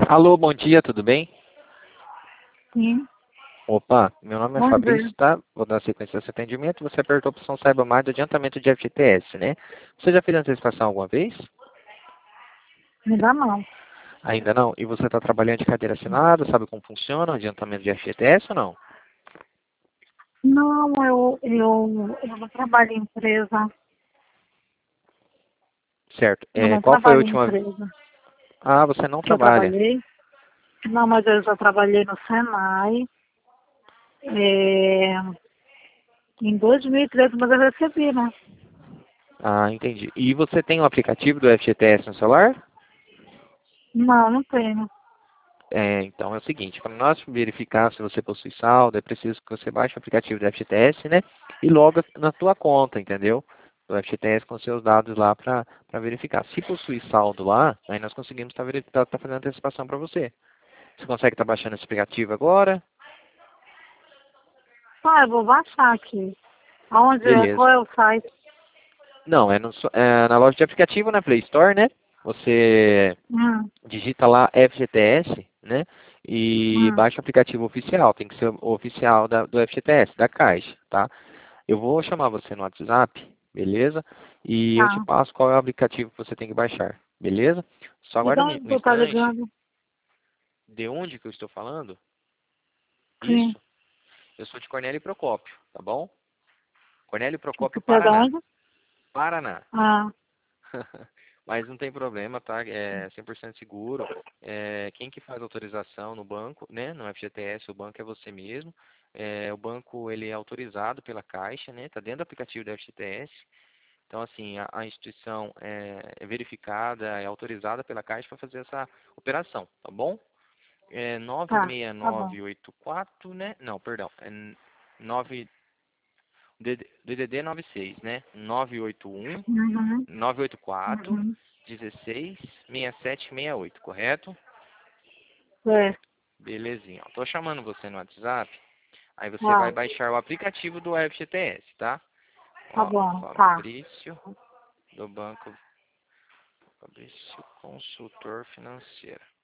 Alô, bom dia, tudo bem? Sim, Opa, meu nome é bom Fabrício, dia. tá? Vou dar sequência ao seu atendimento. Você apertou a opção Saiba Mais do adiantamento de FGTS, né? Você já fez antecipação alguma vez? Ainda não. Ainda não? E você está trabalhando de carteira assinada? Sabe como funciona o adiantamento de FGTS ou não? Não, eu não trabalho em empresa. Certo. Eu não Qual foi a trabalho em última... empresa. Ah, você não Que eu trabalha. trabalhei. Não, mas eu já trabalhei no Senai. é, em 2013, mas eu recebi, né? Ah, entendi. E você tem o aplicativo do FGTS no celular? Não, não tenho. Então é o seguinte, para nós verificar se você possui saldo, é preciso que você baixe o aplicativo do FGTS, né? E loga na tua conta, entendeu? Do FGTS com seus dados lá para verificar. Se possui saldo lá, aí nós conseguimos estar fazendo antecipação para você. Você consegue estar baixando esse aplicativo agora? Ah, eu vou baixar aqui. Aonde é? Beleza. Qual é o site? Não, na loja de aplicativo, na Play Store, né? Você Hum, digita lá FGTS, né? E hum, baixa o aplicativo oficial. Tem que ser o oficial do FGTS, da Caixa, tá? Eu vou chamar você no WhatsApp, beleza? E eu te tá. passo qual é o aplicativo que você tem que baixar, beleza? Só E de aguarda onde um você tá instante. ligando? De onde que eu estou falando? Sim. Isso. Eu sou de Cornélio Procópio, tá bom? Cornélio Procópio, Você é de Paraná. onde? Paraná. Ah, Mas não tem problema, tá? É 100% seguro. Quem que faz autorização no banco, né? No FGTS, o banco é você mesmo. O banco, ele é autorizado pela Caixa, né? Tá dentro do aplicativo do FGTS. Então, assim, a instituição é verificada, é autorizada pela Caixa para fazer essa operação, tá bom? tá bom. 96984, né? Não, perdão. 9, DDD 96, né? 981 Uhum, 984 uhum. 16 6768, correto? É, Belezinha. Tô chamando você no WhatsApp. Aí você vai tá. baixar o aplicativo do FGTS, tá? Tá Ó, bom, tá. Fabrício, do banco Fabrício Consultor Financeiro.